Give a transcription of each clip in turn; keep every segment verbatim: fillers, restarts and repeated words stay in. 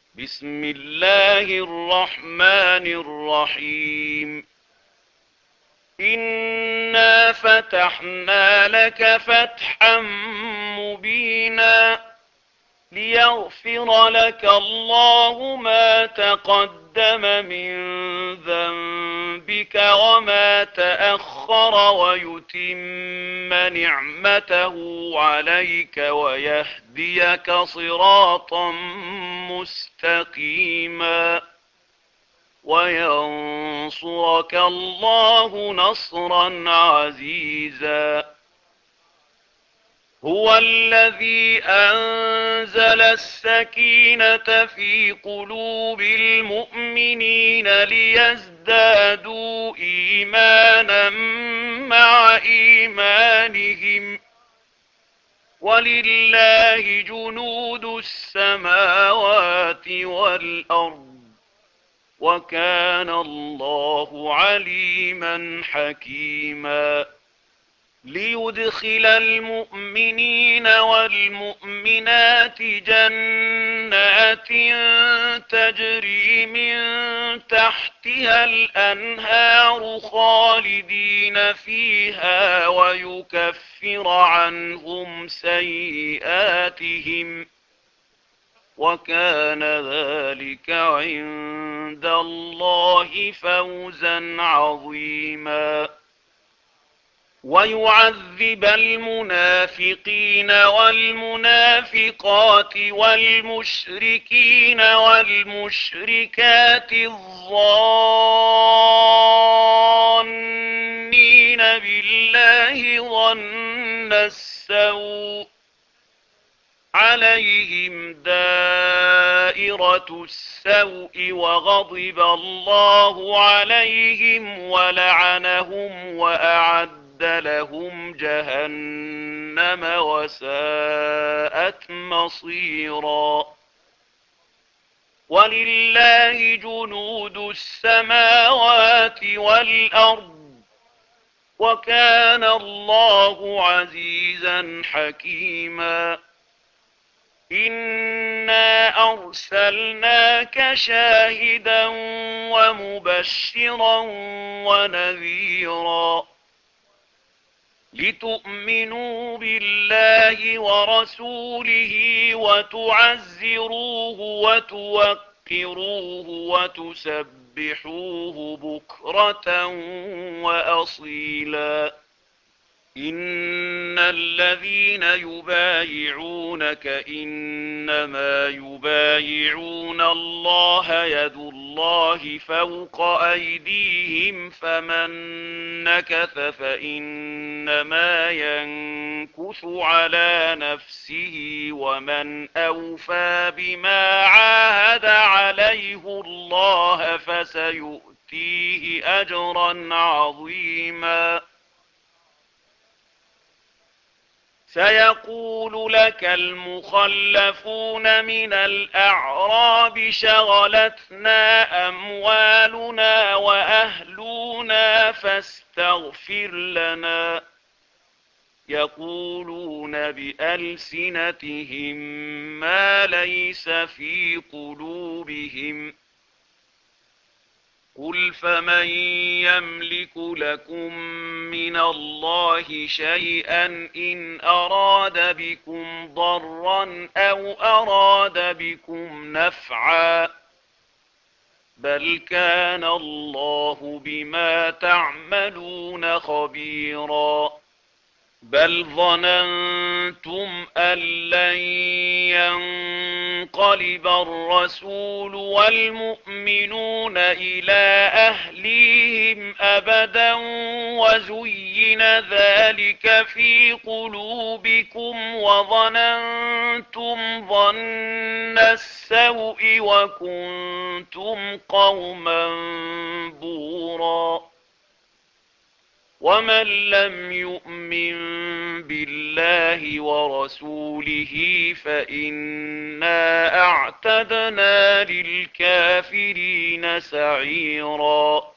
بسم الله الرحمن الرحيم. إنا فتحنا لك فتحا مبينا ليغفر لك الله ما تقدم من ذنبك وما تأخر ويتم نعمته عليك ويهديك صراطا مستقيما وينصرك الله نصرا عزيزا. هو الذي أنزل السكينة في قلوب المؤمنين ليزدادوا إيمانا مع إيمانهم ولله جنود السماوات والأرض وكان الله عليما حكيما. ليدخل المؤمنين والمؤمنات جنات تجري من تحتها الأنهار خالدين فيها ويكفر عنهم سيئاتهم وكان ذلك عند الله فوزا عظيما. ويعذب المنافقين والمنافقات والمشركين والمشركات الظانين بالله ظن السوء عليهم دائرة السوء وغضب الله عليهم ولعنهم وأعد لهم جهنم وساءت مصيرا. ولله جنود السماوات والأرض وكان الله عزيزا حكيما. إنا أرسلناك شاهدا ومبشرا ونذيرا لتؤمنوا بالله ورسوله وتعزروه وتوقروه وتسبحوه بكرة وأصيلا. إن الذين يبايعونك إنما يبايعون الله يد الله فوق أيديهم فمن نكث فإنما ينكث على نفسه ومن أوفى بما عاهد عليه الله فسيؤتيه أجرا عظيما. سيقول لك المخلفون من الأعراب شغلتنا أموالنا وأهلنا فاستغفر لنا يقولون بألسنتهم ما ليس في قلوبهم قل فمن يملك لكم من الله شيئا إن أراد بكم ضرا أو أراد بكم نفعا بل كان الله بما تعملون خبيرا. بل ظننتم أن لن ينقلب الرسول والمؤمنون إلى أهليهم أبدا وزين ذلك في قلوبكم وظننتم ظن السوء وكنتم قوما بورا. ومن لم يؤمن بالله ورسوله فإنا أعتدنا للكافرين سعيرا.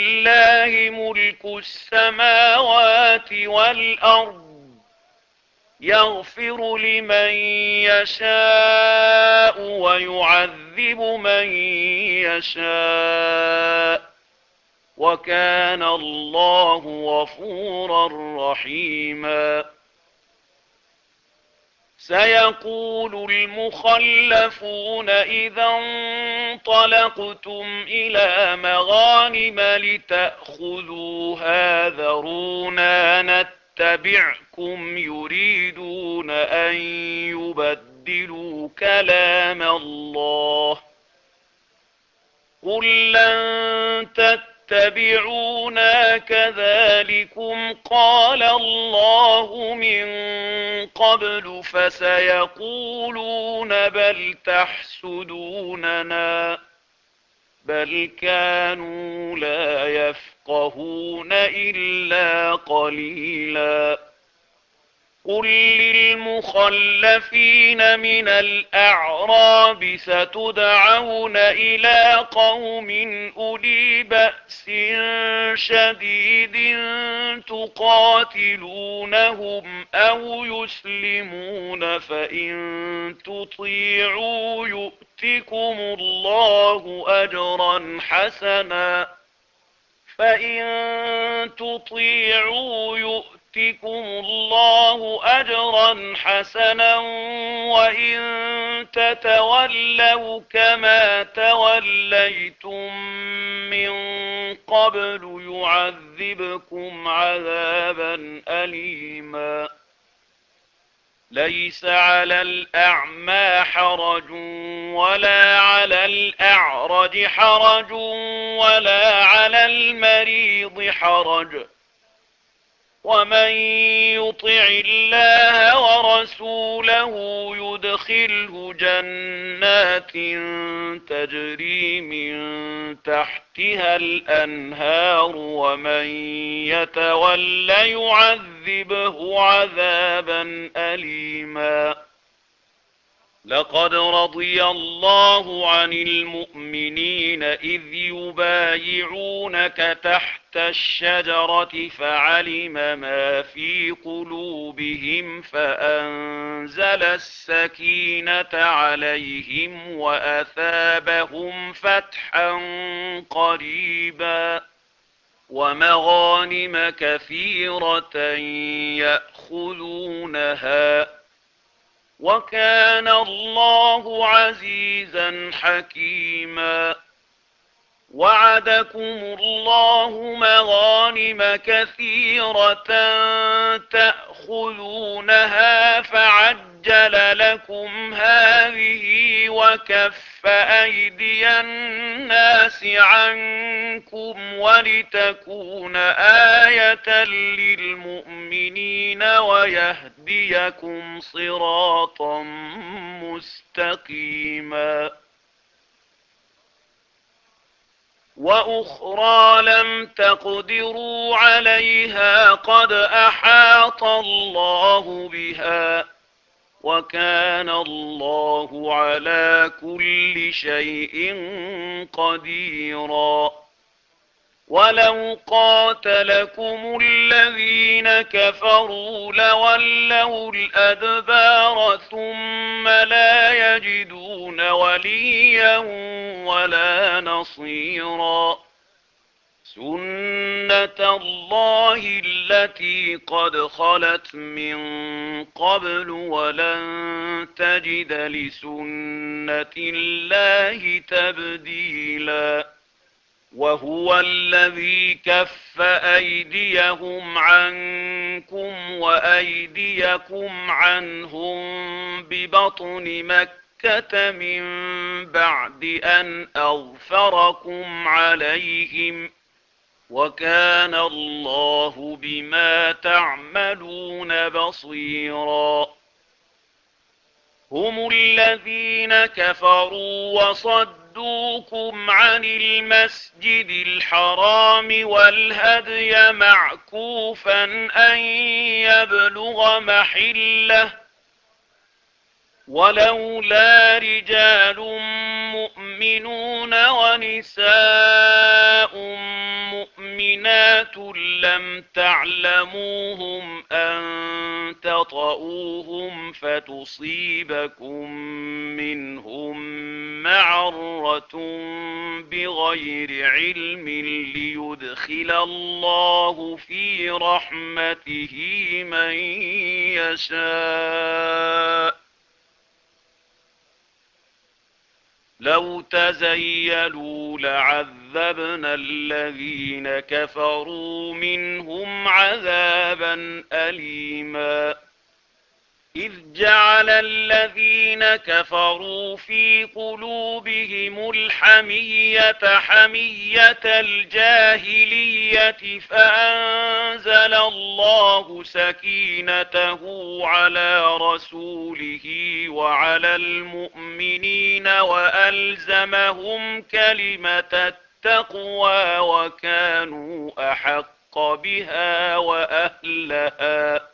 ولله ملك السماوات والأرض يغفر لمن يشاء ويعذب من يشاء وكان الله غفورا رحيما. سيقول المخلفون إذا انطلقتم إلى مغانم لتأخذوها ذرونا نتبعكم يريدون أن يبدلوا كلام الله قل لن تتبعونا كذلكم قال الله من قبل فسيقولون بل تحسدوننا بل كانوا لا يفقهون إلا قليلا. قل للمخلفين من الأعراب ستدعون إلى قوم أولي بأس شديد تقاتلونهم أو يسلمون فإن تطيعوا يؤتكم الله أجرا حسنا فإن تطيعوا يؤتكم الله أجرا حسنا وإن تتولوا كما توليتم من قبل يعذبكم عذابا أليما. ليس على الأعمى حرج ولا على الأعرج حرج ولا على المريض حرج ومن يطع الله ورسوله يدخله جنات تجري من تحتها الأنهار ومن يتول يعذبه عذابا أليما. لقد رضي الله عن المؤمنين إذ يبايعونك تحت الشجرة فعلم ما في قلوبهم فأنزل السكينة عليهم وأثابهم فتحا قريبا ومغانم كثيرة يأخذونها وكان الله عزيزا حكيما. وعدكم الله مغانم كثيرة تأخذونها فعجل لكم هذه وكف أيدي الناس عنكم ولتكون آية للمؤمنين ويهديكم صراطا مستقيما. وأخرى لم تقدروا عليها قد أحاط الله بها وكان الله على كل شيء قديرا. ولو قاتلكم الذين كفروا لولوا الأدبار ثم لا يجدون وليا ولا نصيرا. سنة الله التي قد خلت من قبل ولن تجد لسنة الله تبديلا. وهو الذي كف أيديهم عنكم وأيديكم عنهم ببطن مكة من بعد أن أظفركم عليهم وكان الله بما تعملون بصيرا. هم الذين كفروا وصدوكم عن المسجد الحرام والهدي معكوفا أن يبلغ محله ولولا رجال مؤمنون ونساء مؤمنون مؤمنات لم تعلموهم أن تطؤوهم فتصيبكم منهم معرة بغير علم ليدخل الله في رحمته من يشاء. لو تزيلوا لعذبنا الذين كفروا منهم عذابا أليما. إذ جعل الذين كفروا في قلوبهم الحمية حمية الجاهلية فأنزل الله سكينته على رسوله وعلى المؤمنين وألزمهم كلمة التقوى وكانوا أحق بها وأهلها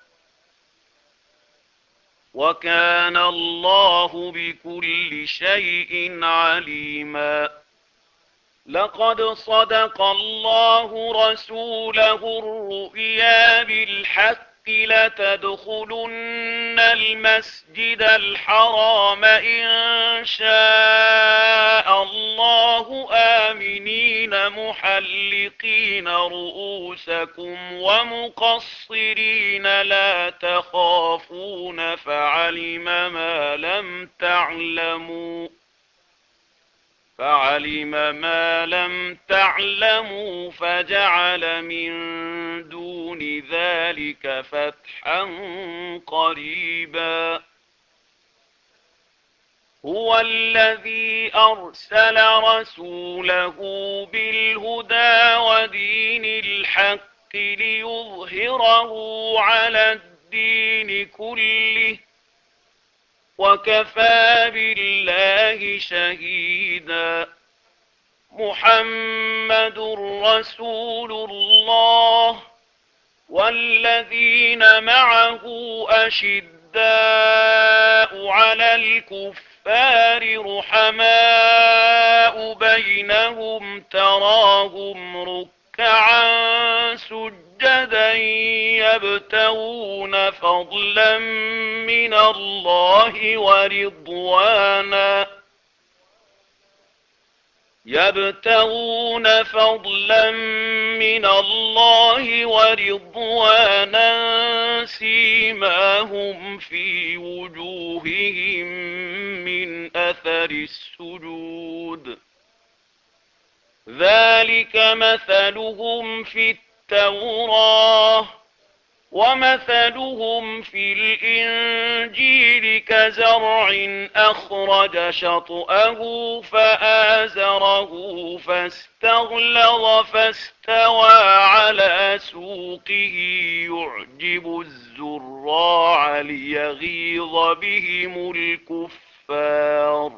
وكان الله بكل شيء عليما. لقد صدق الله رسوله الرؤيا بالحق لتدخلن المسجد الحرام إن شاء الله آمنين محلقين رؤوسكم ومقصرين لا تخافون فعلم ما لم تعلموا فعلم ما لم تعلموا فجعل من دون ذلك فتحا قريبا. هو الذي أرسل رسوله بالهدى ودين الحق ليظهره على الدين كله وكفى بالله شهيدا. محمد رسول الله والذين معه أشداء على الكفار رحماء بينهم تراهم ركعا سجدا يبتغون فضلا من الله ورضوانا يبتغون فضلا من الله ورضوانا سيماهم في وجوههم من أثر السجود ذلك مثلهم في التوراة ومثلهم في الإنجيل كزرع أخرج شطأه فآزره فاستغلظ فاستوى على سوقه يعجب الزراع ليغيظ بهم الكفار.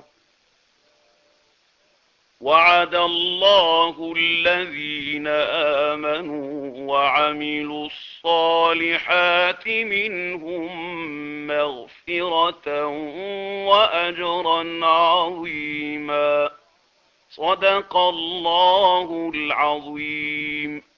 وعد الله الذين آمنوا وعملوا الصالحات منهم مغفرة وأجرا عظيما. صدق الله العظيم.